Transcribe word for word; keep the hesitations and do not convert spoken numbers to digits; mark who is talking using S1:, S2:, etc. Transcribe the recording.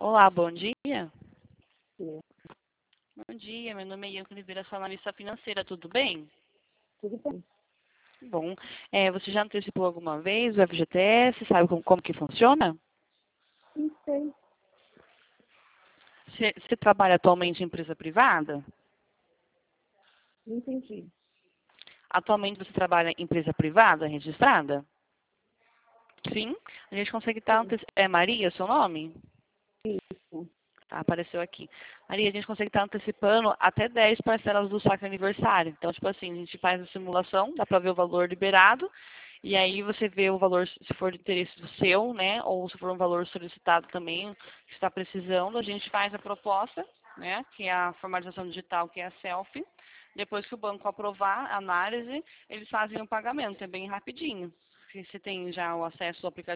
S1: Olá, bom dia.
S2: Sim,
S1: Bom dia, meu nome é Ian Oliveira, sou analista financeira, tudo bem?
S2: tudo bem.
S1: Bom, é, você já antecipou alguma vez o F G T S, sabe como, como que funciona?
S2: Não sei,
S1: Você, você trabalha atualmente em empresa privada?
S2: não entendi.
S1: Atualmente você trabalha em empresa privada registrada? Sim, a gente consegue estar...
S2: Sim,
S1: Ante... É Maria, seu nome?
S2: isso.
S1: Tá, apareceu aqui. Maria, a gente consegue estar antecipando até dez parcelas do saque aniversário. Então, tipo assim, a gente faz a simulação, dá para ver o valor liberado, e aí você vê o valor, se for de interesse do seu, né, ou se for um valor solicitado também, que está precisando, a gente faz a proposta, né, que é a formalização digital, que é a selfie. Depois que o banco aprovar a análise, eles fazem o pagamento, é bem rapidinho. Você tem já o acesso ao aplicativo